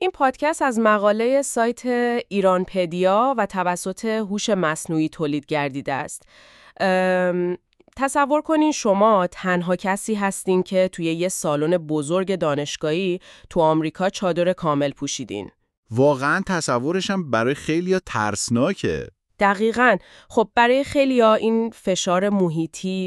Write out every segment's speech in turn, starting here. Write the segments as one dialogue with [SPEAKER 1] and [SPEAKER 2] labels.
[SPEAKER 1] این پادکست از مقاله سایت ایرانپدیا و توسط هوش مصنوعی تولید گردیده است. تصور کنین شما تنها کسی هستین که توی یه سالن بزرگ دانشگاهی تو آمریکا چادر کامل پوشیدین.
[SPEAKER 2] واقعا تصورشم برای خیلیا ترسناکه.
[SPEAKER 1] دقیقاً. خب برای خیلیا این فشار محیطی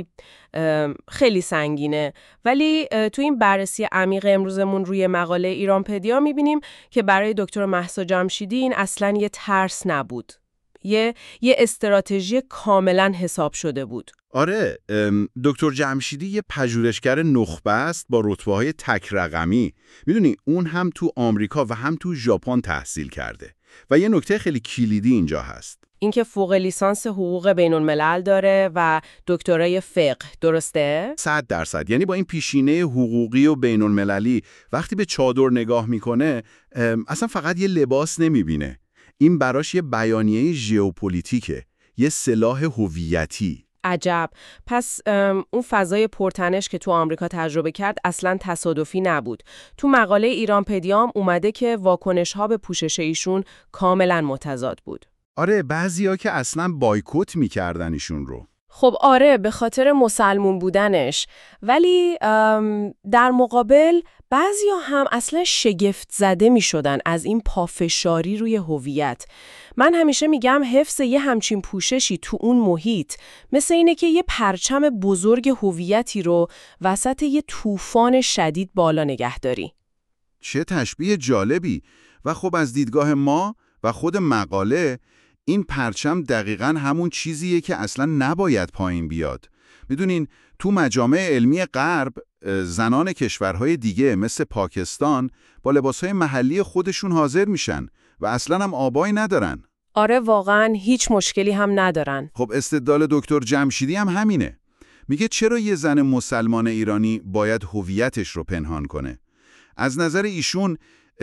[SPEAKER 1] خیلی سنگینه، ولی تو این بررسی عمیق امروزمون روی مقاله ایرانپدیا میبینیم که برای دکتر مهسا جمشیدی این اصلاً یه ترس نبود. یه استراتژی کاملاً حساب شده بود.
[SPEAKER 2] آره، دکتر جمشیدی یه پژوهشگر نخبه است با رتبه‌های تک رقمی. میدونی اون هم تو آمریکا و هم تو ژاپن تحصیل کرده. و یه نکته خیلی کلیدی اینجا هست.
[SPEAKER 1] اینکه فوق لیسانس حقوق بین الملل داره و دکترای فقه، درسته؟
[SPEAKER 2] 100%. یعنی با این پیشینه حقوقی و بین المللی وقتی به چادر نگاه میکنه اصلا فقط یه لباس نمیبینه. این براش یه بیانیه ژئوپلیتیکه، یه سلاح هویتی.
[SPEAKER 1] عجب. پس اون فضای پرتنش که تو آمریکا تجربه کرد اصلاً تصادفی نبود. تو مقاله ایرانپدیا هم اومده که واکنش‌ها به پوشش ایشون کاملاً متضاد بود.
[SPEAKER 2] آره، بعضیا که اصلاً بایکوت میکردن ایشون رو.
[SPEAKER 1] خب آره، به خاطر مسلمون بودنش. ولی در مقابل بعضیا هم اصلا شگفت زده می شدن از این پافشاری روی هویت. من همیشه میگم حفظ یه همچین پوششی تو اون محیط مثل اینه که یه پرچم بزرگ هویتی رو وسط یه طوفان شدید بالا نگه داری.
[SPEAKER 2] چه تشبیه جالبی. و خب از دیدگاه ما و خود مقاله، این پرچم دقیقاً همون چیزیه که اصلاً نباید پایین بیاد. میدونین تو مجامع علمی غرب زنان کشورهای دیگه مثل پاکستان با لباسهای محلی خودشون حاضر میشن و اصلاً هم آبایی ندارن.
[SPEAKER 1] آره واقعاً هیچ مشکلی هم ندارن.
[SPEAKER 2] خب استدلال دکتر جمشیدی هم همینه. میگه چرا یه زن مسلمان ایرانی باید هویتش رو پنهان کنه؟ از نظر ایشون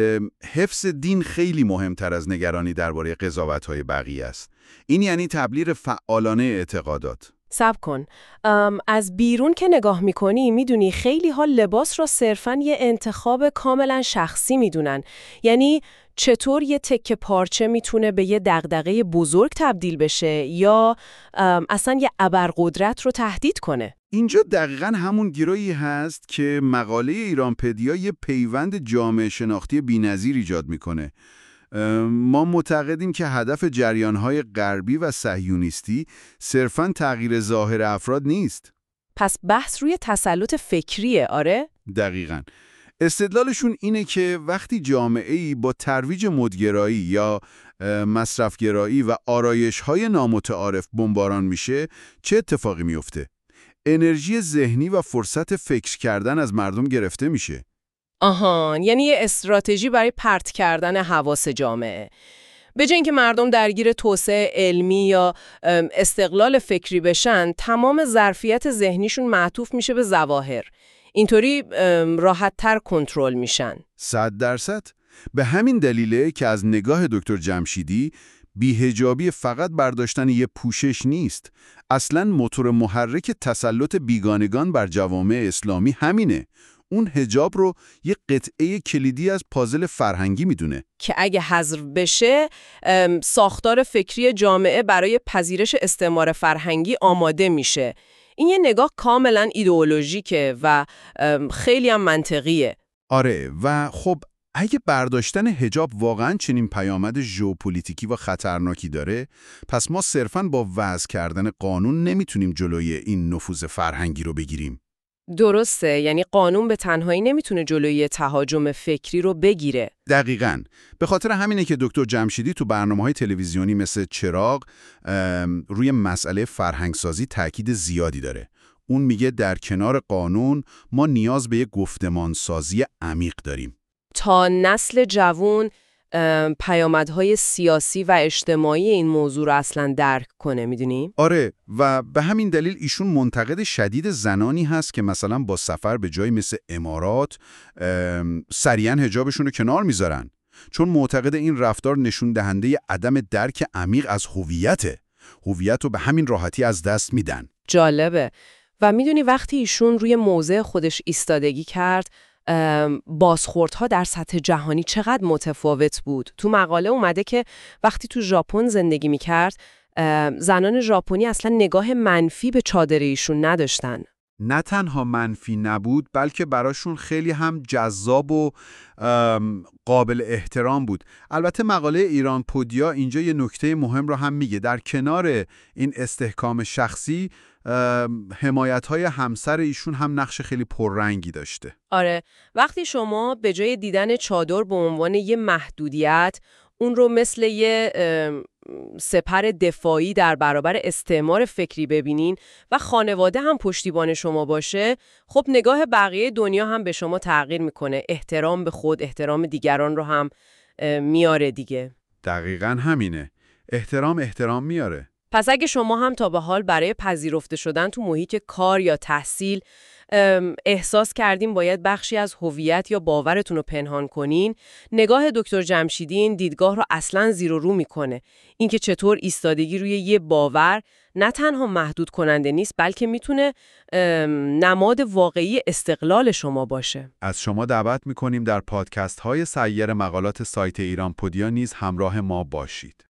[SPEAKER 2] حفظ دین خیلی مهمتر از نگرانی درباره قضاوت‌های بقیه است. این یعنی تبلیغ فعالانه اعتقادات.
[SPEAKER 1] صبر کن. از بیرون که نگاه میکنی میدونی خیلی ها لباس را صرفاً یه انتخاب کاملا شخصی میدونن. یعنی چطور یه تکه پارچه میتونه به یه دغدغه بزرگ تبدیل بشه یا اصلا یه ابرقدرت رو تهدید کنه.
[SPEAKER 2] اینجا دقیقاً همون گیرایی هست که مقاله ایرانپدیا یه پیوند جامعه شناختی بی‌نظیر ایجاد میکنه. ما معتقدیم که هدف جریان‌های غربی و صهیونیستی صرفاً تغییر ظاهر افراد نیست.
[SPEAKER 1] پس بحث روی تسلط فکریه، آره؟
[SPEAKER 2] دقیقاً. استدلالشون اینه که وقتی جامعه‌ای با ترویج مدگرایی یا مصرفگرایی و آرایش‌های نامتعارف بمباران میشه، چه اتفاقی میفته؟ انرژی ذهنی و فرصت فکر کردن از مردم گرفته میشه.
[SPEAKER 1] آهان، یعنی یه استراتژی برای پرت کردن حواس جامعه. به جای اینکه مردم درگیر توسعه علمی یا استقلال فکری بشن، تمام ظرفیت ذهنیشون معطوف میشه به ظواهر. اینطوری راحت‌تر کنترل میشن.
[SPEAKER 2] 100%. به همین دلیله که از نگاه دکتر جمشیدی بی‌حجابی فقط برداشتن یه پوشش نیست. اصلاً موتور محرک تسلط بیگانگان بر جوامع اسلامی همینه. اون حجاب رو یه قطعه کلیدی از پازل فرهنگی میدونه
[SPEAKER 1] که اگه حذف بشه ساختار فکری جامعه برای پذیرش استعمار فرهنگی آماده میشه. این یه نگاه کاملا ایدئولوژیکه و خیلی هم منطقیه.
[SPEAKER 2] آره، و خب اگه برداشتن حجاب واقعاً چنین پیامد ژئوپلیتیکی و خطرناکی داره، پس ما صرفاً با وضع کردن قانون نمیتونیم جلوی این نفوذ فرهنگی رو بگیریم.
[SPEAKER 1] درسته، یعنی قانون به تنهایی نمیتونه جلوی تهاجم فکری رو بگیره.
[SPEAKER 2] دقیقاً. به خاطر همینه که دکتر جمشیدی تو برنامه‌های تلویزیونی مثل چراغ روی مسئله فرهنگسازی تاکید زیادی داره. اون میگه در کنار قانون ما نیاز به یک گفتمانسازی عمیق داریم.
[SPEAKER 1] تا نسل جوان پیامدهای سیاسی و اجتماعی این موضوع رو اصلا درک کنه، میدونی؟
[SPEAKER 2] آره، و به همین دلیل ایشون منتقد شدید زنانی هست که مثلا با سفر به جایی مثل امارات سریعا حجابشون رو کنار میذارن، چون معتقد این رفتار نشون دهنده عدم درک عمیق از هویت رو به همین راحتی از دست میدن.
[SPEAKER 1] جالبه. و میدونی وقتی ایشون روی موضع خودش ایستادگی کرد بازخوردها در سطح جهانی چقدر متفاوت بود. تو مقاله اومده که وقتی تو ژاپن زندگی میکرد زنان ژاپنی اصلا نگاه منفی به چادر ایشون نداشتن.
[SPEAKER 2] نه تنها منفی نبود بلکه براشون خیلی هم جذاب و قابل احترام بود. البته مقاله ایران پودیا اینجا یه نکته مهم رو هم میگه. در کنار این استحکام شخصی حمایت‌های همسر ایشون هم نقش خیلی پررنگی داشته.
[SPEAKER 1] آره، وقتی شما به جای دیدن چادر به عنوان یه محدودیت اون رو مثل یه سپر دفاعی در برابر استعمار فکری ببینین و خانواده هم پشتیبان شما باشه، خب نگاه بقیه دنیا هم به شما تغییر میکنه. احترام به خود، احترام دیگران رو هم میاره دیگه.
[SPEAKER 2] دقیقاً همینه. احترام میاره.
[SPEAKER 1] پس اگه شما هم تا به حال برای پذیرفته شدن تو محیط کار یا تحصیل احساس کردیم باید بخشی از هویت یا باورتون رو پنهان کنین، نگاه دکتر جمشیدی این دیدگاه رو اصلاً زیر و رو میکنه. اینکه چطور ایستادگی روی یه باور نه تنها محدود کننده نیست بلکه میتونه نماد واقعی استقلال شما باشه.
[SPEAKER 2] از شما دعوت میکنیم در پادکست های سایر مقالات سایت ایران پودیا نیز همراه ما باشید.